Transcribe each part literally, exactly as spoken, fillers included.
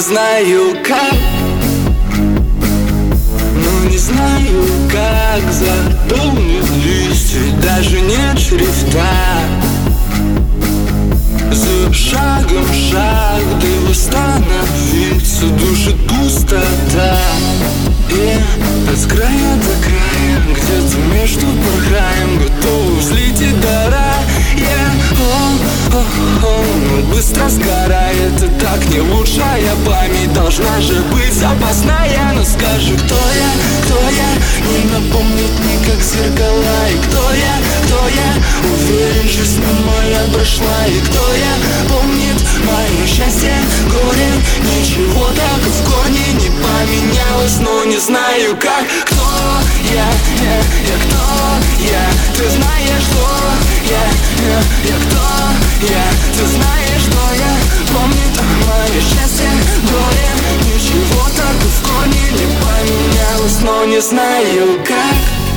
знаю как, но не знаю как заполнить листья, даже нет шрифта. За шагом шаг, да восстановиться, душит пустота. И от края до края, где-то между порхаем, готов взлететь до рая. О, о, о, но быстро сгорает, и так не лучшая память должна же быть запасная. Но скажи, кто я, кто я, не напомнит мне, как зеркала. И кто я, кто я, уверен, жизнь моя прошла. И кто я, помнит мое счастье, горе, ничего так в корне не поменялось, но не знаю как. Кто я, я, я кто я, ты знаешь, что я, я, я кто я, ты знаешь, что я, помнит мое счастье, горе, ничего так в корне не поменялось, но не знаю как.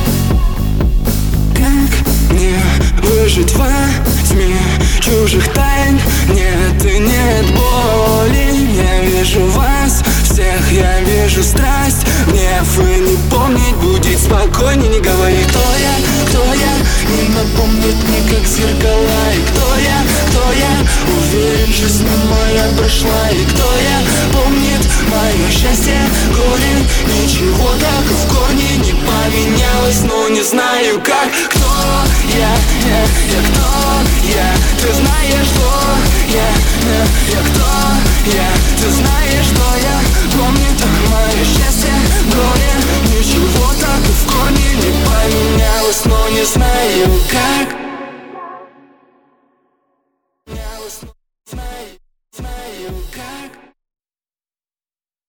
Как мне выжить во тьме чужих тайн? Нет и нет боли. Я вижу вас всех, я вижу страсть, гнев, и не помнить будет спокойней. Не говори, кто я, кто я, не напомнит мне, как зеркала. И кто я, кто я, уверен, жизнь моя прошла. И кто я, помнит мое счастье, горе, ничего так в корне не поменялось, но не знаю как. Кто я, я, я кто я, ты знаешь, что я, я, я кто я, ты знаешь, что я, помнит мое счастье, горе, ничего так в корне не поменялось, но не знаю как.